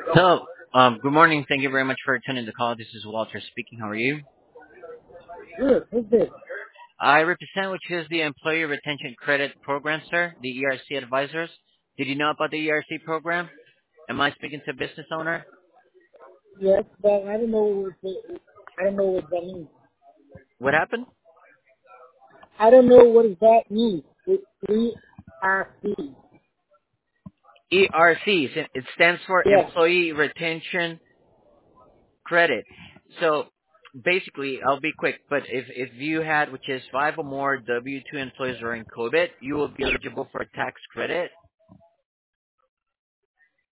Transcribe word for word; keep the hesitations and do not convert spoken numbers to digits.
Hello. Um, good morning. Thank you very much for attending the call. This is Walter speaking. How are you? Good. Who's this? I represent which is the Employee Retention Credit Program, sir, the E R C advisors. Did you know about the E R C program? Am I speaking to a business owner? Yes, but I don't know what the, I don't know what that means. What happened? I don't know what does that mean. It's E R C. E R C. It it stands for Yeah. Employee Retention Credit. So basically, I'll be quick, but if, if you had, which is five or more W two employees during COVID, you will be eligible for a tax credit